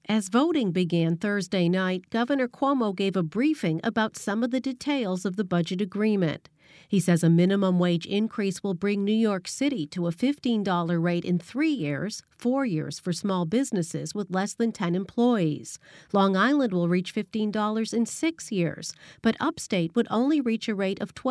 As voting began Thursday night, Governor Cuomo gave a briefing about some of the details of the budget agreement. He says a minimum wage increase will bring New York City to a $15 rate in 3 years, 4 years for small businesses with less than 10 employees. Long Island will reach $15 in 6 years, but Upstate would only reach a rate of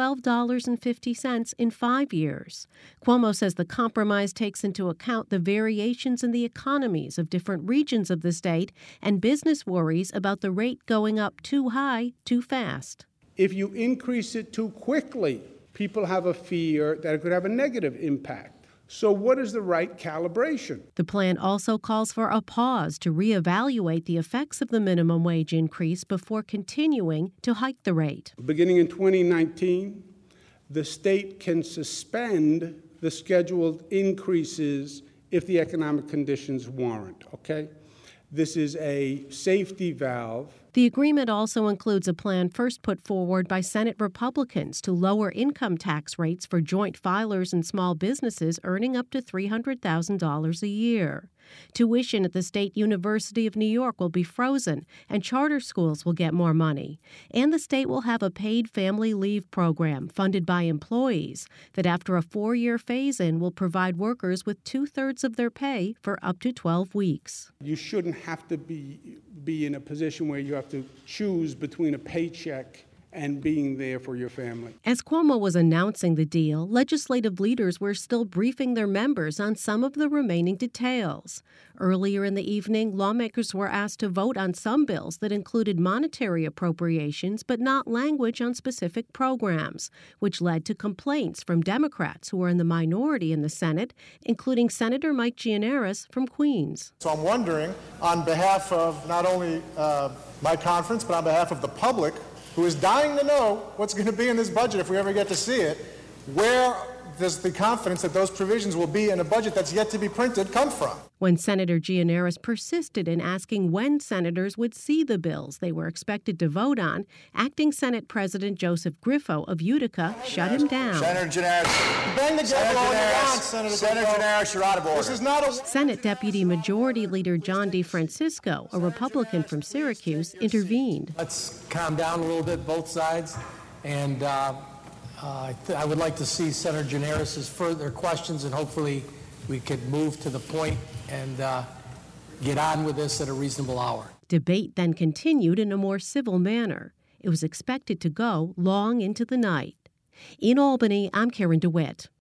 $12.50 in 5 years. Cuomo says the compromise takes into account the variations in the economies of different regions of the state and business worries about the rate going up too high, too fast. If you increase it too quickly, people have a fear that it could have a negative impact. So what is the right calibration? The plan also calls for a pause to reevaluate the effects of the minimum wage increase before continuing to hike the rate. Beginning in 2019, the state can suspend the scheduled increases if the economic conditions warrant, okay? This is a safety valve. The agreement also includes a plan first put forward by Senate Republicans to lower income tax rates for joint filers and small businesses earning up to $300,000 a year. Tuition at the State University of New York will be frozen, and charter schools will get more money. And the state will have a paid family leave program funded by employees that after a 4-year phase-in will provide workers with 2/3 of their pay for up to 12 weeks. You shouldn't have to be in a position where you have to choose between a paycheck and being there for your family. As Cuomo was announcing the deal, legislative leaders were still briefing their members on some of the remaining details. Earlier in the evening, lawmakers were asked to vote on some bills that included monetary appropriations but not language on specific programs, which led to complaints from Democrats who were in the minority in the Senate, including Senator Mike Gianaris from Queens. So I'm wondering, on behalf of not only my conference, but on behalf of the public, who is dying to know what's going to be in this budget if we ever get to see it, where does the confidence that those provisions will be in a budget that's yet to be printed come from? When Senator Gianaris persisted in asking when senators would see the bills they were expected to vote on, Acting Senate President Joseph Griffo of Utica shut him down. Senator Gianaris. Bang the gavel all you want, Senator Gianaris, you're out of order. This is not a... Senate Deputy Majority Leader John DeFrancisco, a Republican from Syracuse, intervened. Let's calm down a little bit, both sides, and I would like to see Senator Gianaris' further questions, and hopefully we could move to the point and get on with this at a reasonable hour. Debate then continued in a more civil manner. It was expected to go long into the night. In Albany, I'm Karen DeWitt.